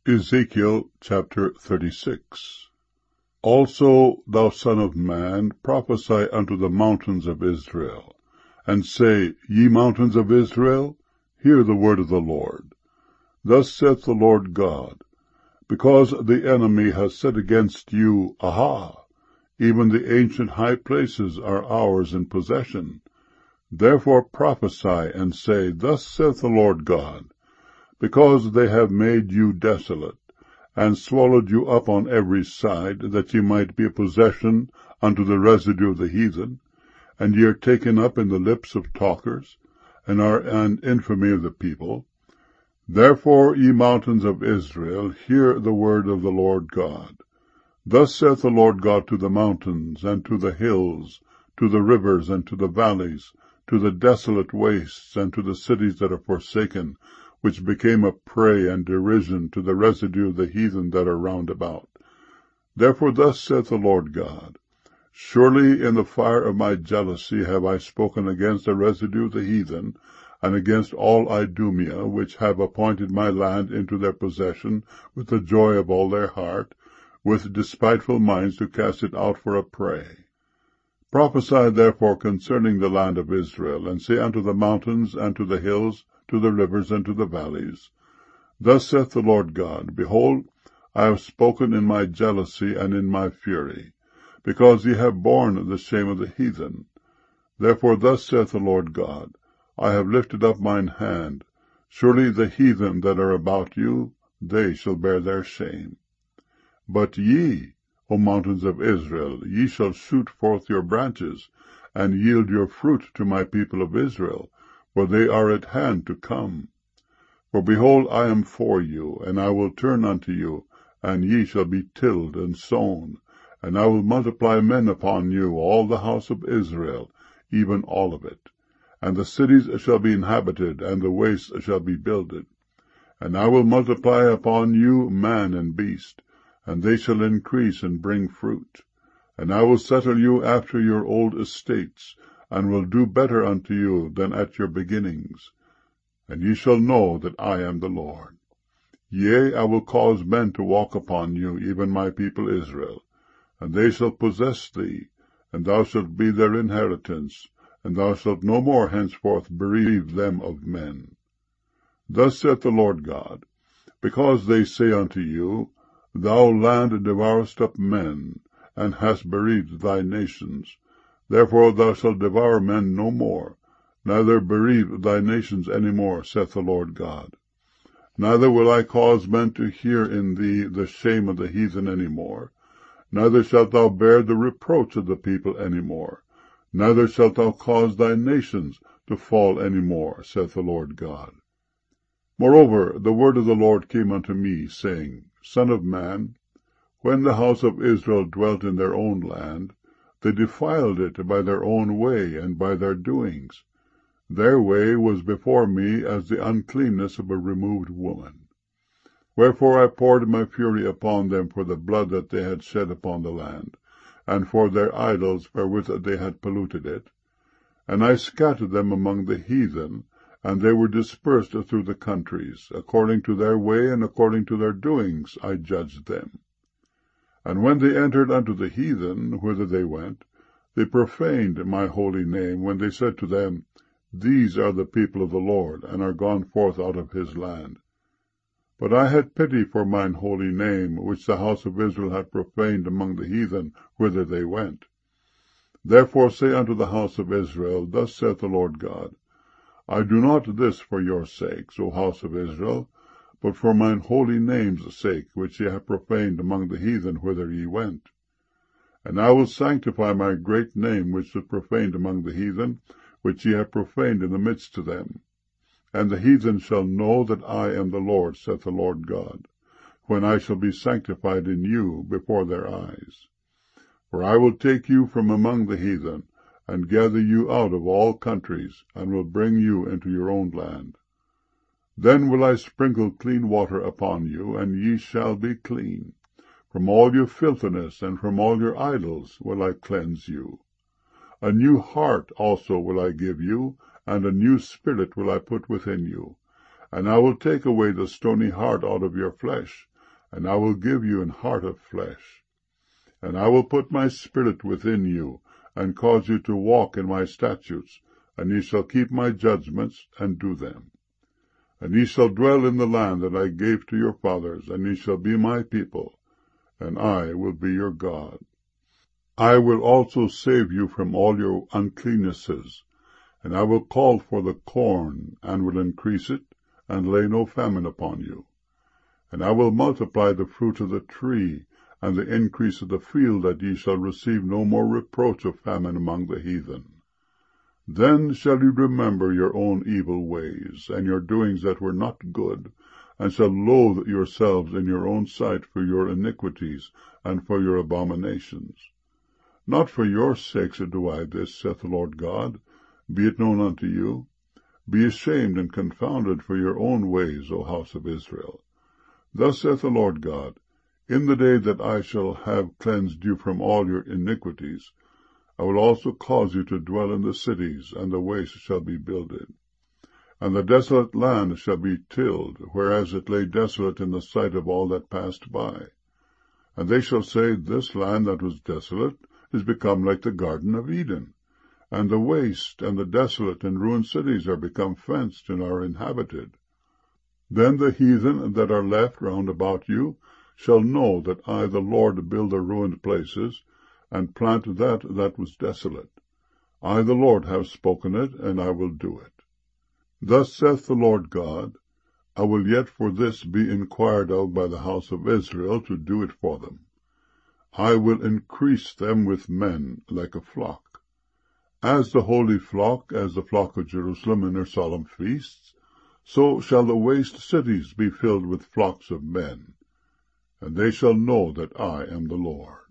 Ezekiel chapter 36. Also, thou son of man, prophesy unto the mountains of Israel, and say, Ye mountains of Israel, hear the word of the Lord. Thus saith the Lord God, because the enemy has said against you, Aha! Even the ancient high places are ours in possession. Therefore prophesy, and say, Thus saith the Lord God, because they have made you desolate, and swallowed you up on every side, that ye might be a possession unto the residue of the heathen, and ye are taken up in the lips of talkers, and are an infamy of the people. Therefore, ye mountains of Israel, hear the word of the Lord God. Thus saith the Lord God to the mountains, and to the hills, to the rivers, and to the valleys, to the desolate wastes, and to the cities that are forsaken, which became a prey and derision to the residue of the heathen that are round about. Therefore thus saith the Lord God, Surely in the fire of my jealousy have I spoken against the residue of the heathen, and against all Idumea, which have appointed my land into their possession with the joy of all their heart, with despiteful minds to cast it out for a prey. Prophesy therefore concerning the land of Israel, and say unto the mountains, and to the hills, to the rivers, and to the valleys, Thus saith the Lord God, Behold, I have spoken in my jealousy and in my fury, because ye have borne the shame of the heathen. Therefore thus saith the Lord God, I have lifted up mine hand. Surely the heathen that are about you, they shall bear their shame. But ye, O mountains of Israel, ye shall shoot forth your branches, and yield your fruit to my people of Israel, for they are at hand to come. For behold, I am for you, and I will turn unto you, and ye shall be tilled and sown, and I will multiply men upon you, all the house of Israel, even all of it. And the cities shall be inhabited, and the wastes shall be builded. And I will multiply upon you man and beast, and they shall increase and bring fruit. And I will settle you after your old estates, and will do better unto you than at your beginnings. And ye shall know that I am the Lord. Yea, I will cause men to walk upon you, even my people Israel, and they shall possess thee, and thou shalt be their inheritance, and thou shalt no more henceforth bereave them of men. Thus saith the Lord God, because they say unto you, Thou land devourest up men, and hast bereaved thy nations. Therefore thou shalt devour men no more, neither bereave thy nations any more, saith the Lord God. Neither will I cause men to hear in thee the shame of the heathen any more, neither shalt thou bear the reproach of the people any more, neither shalt thou cause thy nations to fall any more, saith the Lord God. Moreover, the word of the Lord came unto me, saying, Son of man, when the house of Israel dwelt in their own land, they defiled it by their own way and by their doings. Their way was before me as the uncleanness of a removed woman. Wherefore I poured my fury upon them for the blood that they had shed upon the land, and for their idols wherewith they had polluted it. And I scattered them among the heathen, and they were dispersed through the countries. According to their way and according to their doings I judged them. And when they entered unto the heathen, whither they went, they profaned my holy name, when they said to them, These are the people of the Lord, and are gone forth out of his land. But I had pity for mine holy name, which the house of Israel had profaned among the heathen, whither they went. Therefore say unto the house of Israel, Thus saith the Lord God, I do not this for your sakes, O house of Israel, but for mine holy name's sake, which ye have profaned among the heathen whither ye went. And I will sanctify my great name, which was profaned among the heathen, which ye have profaned in the midst of them. And the heathen shall know that I am the Lord, saith the Lord God, when I shall be sanctified in you before their eyes. For I will take you from among the heathen, and gather you out of all countries, and will bring you into your own land. Then will I sprinkle clean water upon you, and ye shall be clean. From all your filthiness and from all your idols will I cleanse you. A new heart also will I give you, and a new spirit will I put within you. And I will take away the stony heart out of your flesh, and I will give you an heart of flesh. And I will put my spirit within you, and cause you to walk in my statutes, and ye shall keep my judgments, and do them. And ye shall dwell in the land that I gave to your fathers, and ye shall be my people, and I will be your God. I will also save you from all your uncleannesses, and I will call for the corn, and will increase it, and lay no famine upon you. And I will multiply the fruit of the tree, and the increase of the field, that ye shall receive no more reproach of famine among the heathen. Then shall you remember your own evil ways, and your doings that were not good, and shall loathe yourselves in your own sight for your iniquities, and for your abominations. Not for your sakes do I this, saith the Lord God, be it known unto you. Be ashamed and confounded for your own ways, O house of Israel. Thus saith the Lord God, in the day that I shall have cleansed you from all your iniquities, I will also cause you to dwell in the cities, and the waste shall be builded. And the desolate land shall be tilled, whereas it lay desolate in the sight of all that passed by. And they shall say, this land that was desolate is become like the Garden of Eden, and the waste and the desolate and ruined cities are become fenced and are inhabited. Then the heathen that are left round about you shall know that I, the Lord, build the ruined places, and plant that was desolate. I, the Lord, have spoken it, and I will do it. Thus saith the Lord God, I will yet for this be inquired of by the house of Israel, to do it for them. I will increase them with men like a flock. As the holy flock, as the flock of Jerusalem in her solemn feasts, so shall the waste cities be filled with flocks of men. And they shall know that I am the Lord.